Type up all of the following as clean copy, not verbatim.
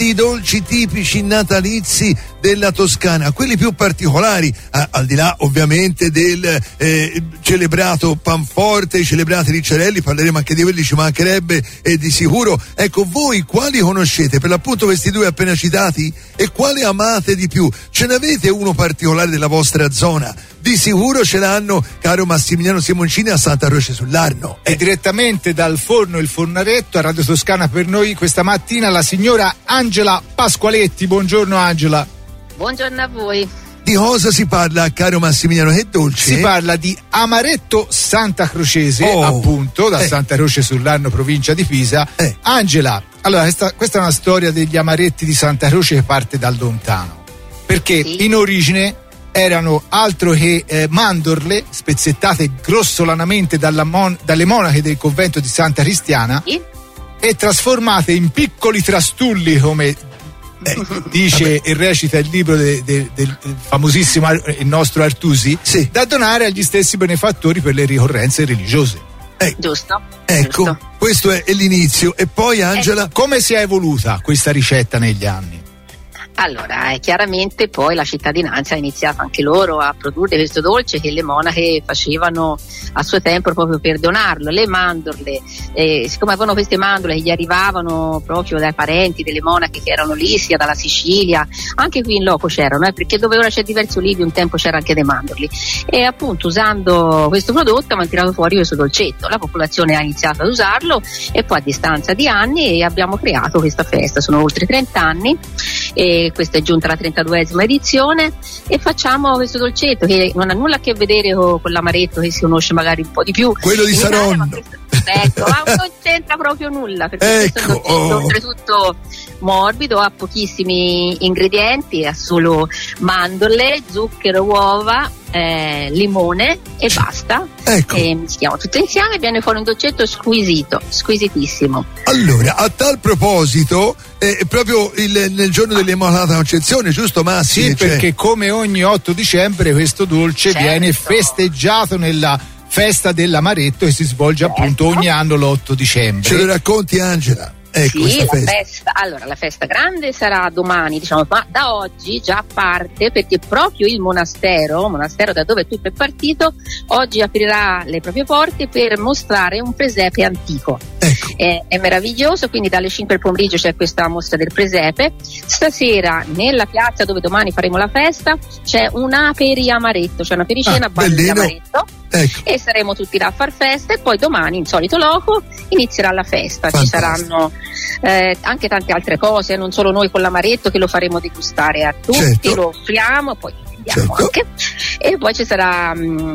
tutti i dolci tipici natalizi della Toscana, quelli più particolari, al di là ovviamente del celebrato panforte, i celebrati ricciarelli, parleremo anche di quelli, ci mancherebbe di sicuro. Ecco, voi quali conoscete, per l'appunto questi due appena citati, e quale amate di più? Ce n'avete uno particolare della vostra zona? Di sicuro ce l'hanno, caro Massimiliano Simoncini, a Santa Croce sull'Arno. E direttamente dal forno Il Fornaretto a Radio Toscana per noi questa mattina la signora Angela Pasqualetti. Buongiorno Angela. Buongiorno a voi. Di cosa si parla, caro Massimiliano? Che dolce? Si parla di amaretto Santa Crocese, appunto, da Santa Croce sull'Arno, provincia di Pisa. Angela, allora questa è una storia degli amaretti di Santa Croce che parte dal lontano, perché in origine erano altro che mandorle spezzettate grossolanamente dalle monache del convento di Santa Cristiana e trasformate in piccoli trastulli, come dice e recita il libro del famosissimo il nostro Artusi, da donare agli stessi benefattori per le ricorrenze religiose. Giusto. Ecco, giusto. Questo è l'inizio. E poi Angela, come si è evoluta questa ricetta negli anni? Allora, chiaramente poi la cittadinanza ha iniziato anche loro a produrre questo dolce che le monache facevano a suo tempo proprio per donarlo. Le mandorle, siccome avevano queste mandorle che gli arrivavano proprio dai parenti delle monache che erano lì, sia dalla Sicilia, anche qui in loco c'erano, perché dove ora c'è diverso Livio un tempo c'era anche dei mandorli, e appunto usando questo prodotto abbiamo tirato fuori questo dolcetto. La popolazione ha iniziato ad usarlo e poi a distanza di anni abbiamo creato questa festa, sono oltre 30 anni e questa è giunta la 32esima edizione, e facciamo questo dolcetto che non ha nulla a che vedere con l'amaretto che si conosce magari un po' di più, quello di Saronno. Ecco, ma non c'entra proprio nulla, perché questo è un dolcetto oltretutto morbido, ha pochissimi ingredienti, ha solo mandorle, zucchero, uova, limone e basta. Ecco. E mischiamo tutto insieme e viene fuori un dolcetto squisitissimo. Allora, a tal proposito, proprio nel giorno dell'Immacolata Concezione, giusto Massi? Sì, perché come ogni 8 dicembre questo dolce viene festeggiato nella festa dell'amaretto, che si svolge appunto ogni anno l'8 dicembre. Ce lo racconti, Angela? Ecco, sì, la festa grande sarà domani, diciamo, ma da oggi già parte, perché proprio il monastero da dove tutto è partito, oggi aprirà le proprie porte per mostrare un presepe antico. Ecco. È meraviglioso, quindi dalle 5 del pomeriggio c'è questa mostra del presepe. Stasera nella piazza dove domani faremo la festa c'è un aperiamaretto, cioè una pericena a di amaretto. Ecco. E saremo tutti là a far festa, e poi domani in solito loco inizierà la festa. Fantastico. Ci saranno anche tante altre cose, non solo noi con l'amaretto che lo faremo degustare a tutti, lo offriamo, poi anche, e poi ci sarà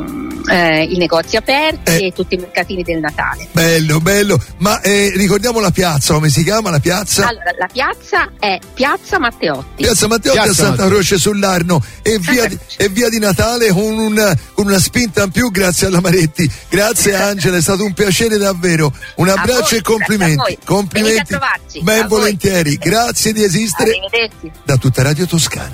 i negozi aperti e tutti i mercatini del Natale. Bello, ma ricordiamo la piazza, come si chiama la piazza? Allora, la piazza è Piazza Matteotti. Piazza Matteotti a Santa Croce sull'Arno, e via di Natale con una spinta in più grazie all'Amaretti. Grazie Angela, è stato un piacere davvero. Un abbraccio e complimenti. Venite a trovarci. Ben volentieri. Grazie di esistere. Arrivederci. Da tutta Radio Toscana.